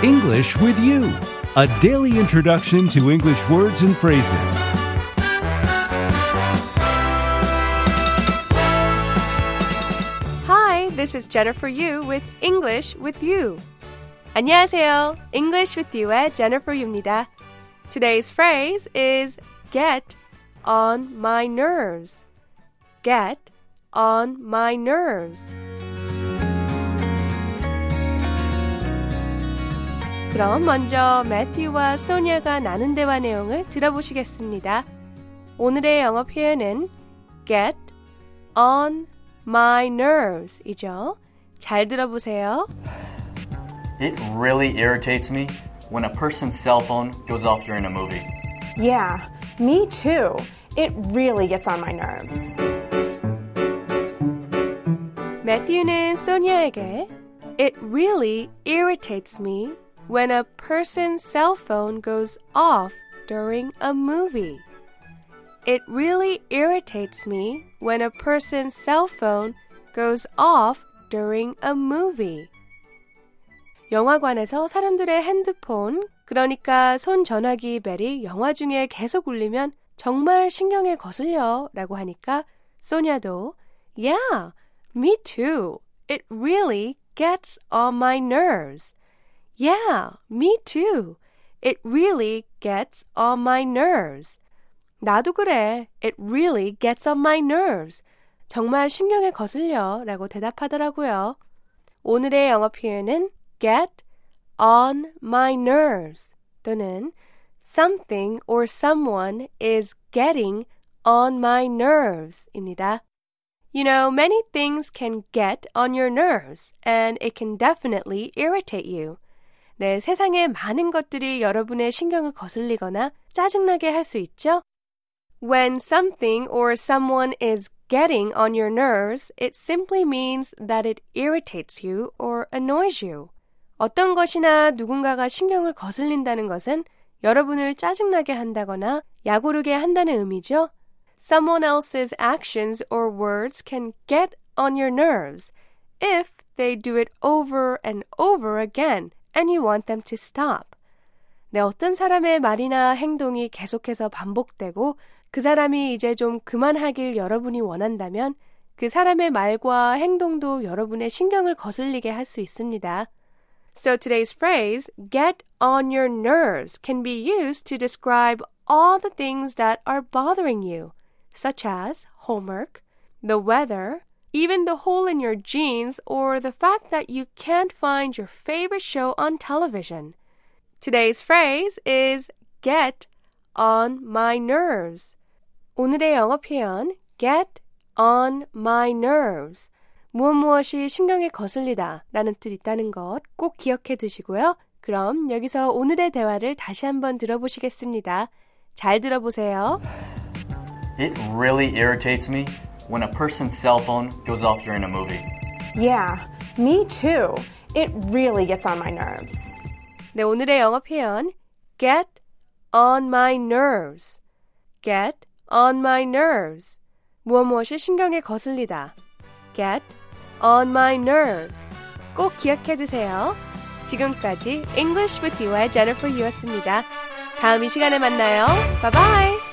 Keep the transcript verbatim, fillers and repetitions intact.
English with You, a daily introduction to English words and phrases. Hi, this is Jennifer Yu with English with You. 안녕하세요. English with You의 Jennifer Yu입니다. Today's phrase is get on my nerves. Get on my nerves. 그럼 먼저 매튜와 소니아가 나눈 대화 내용을 들어보시겠습니다. 오늘의 영어 표현은 get on my nerves 이죠. 잘 들어보세요. It really irritates me when a person's cell phone goes off during a movie. Yeah, me too. It really gets on my nerves. 매튜는 소니아에게 It really irritates me when a person's cell phone goes off during a movie. It really irritates me when a person's cell phone goes off during a movie. 영화관에서 사람들의 핸드폰, 그러니까 손 전화기 벨이 영화 중에 계속 울리면 정말 신경에 거슬려 라고 하니까 소니아도 Yeah, me too. It really gets on my nerves. Yeah, me too. It really gets on my nerves. 나도 그래. It really gets on my nerves. 정말 신경에 거슬려 라고 대답하더라고요. 오늘의 영어 표현은 get on my nerves 또는 something or someone is getting on my nerves 입니다. You know, many things can get on your nerves and it can definitely irritate you. 네, 세상에 많은 것들이 여러분의 신경을 거슬리거나 짜증나게 할 수 있죠? When something or someone is getting on your nerves, it simply means that it irritates you or annoys you. 어떤 것이나 누군가가 신경을 거슬린다는 것은 여러분을 짜증나게 한다거나 약오르게 한다는 의미죠. Someone else's actions or words can get on your nerves if they do it over and over again. And you want them to stop. 네, 어떤 사람의 말이나 행동이 계속해서 반복되고 그 사람이 이제 좀 그만하길 여러분이 원한다면 그 사람의 말과 행동도 여러분의 신경을 거슬리게 할 수 있습니다. So today's phrase, get on your nerves, can be used to describe all the things that are bothering you, such as homework, the weather, even the hole in your jeans or the fact that you can't find your favorite show on television. Today's phrase is get on my nerves. 오늘의 영어 표현 get on my nerves. 무엇 무엇이 신경에 거슬리다 라는 뜻 있다는 것 꼭 기억해 두시고요. 그럼 여기서 오늘의 대화를 다시 한번 들어보시겠습니다. 잘 들어보세요. It really irritates me when a person's cell phone goes off during a movie. Yeah, me too. It really gets on my nerves. 네, 오늘의 영어 표현 get on my nerves. get on my nerves. 무엇 무엇이 신경에 거슬리다. get on my nerves. 꼭 기억해 두세요. 지금까지 English with You의 Jennifer Yu였습니다. 다음 이 시간에 만나요. Bye bye.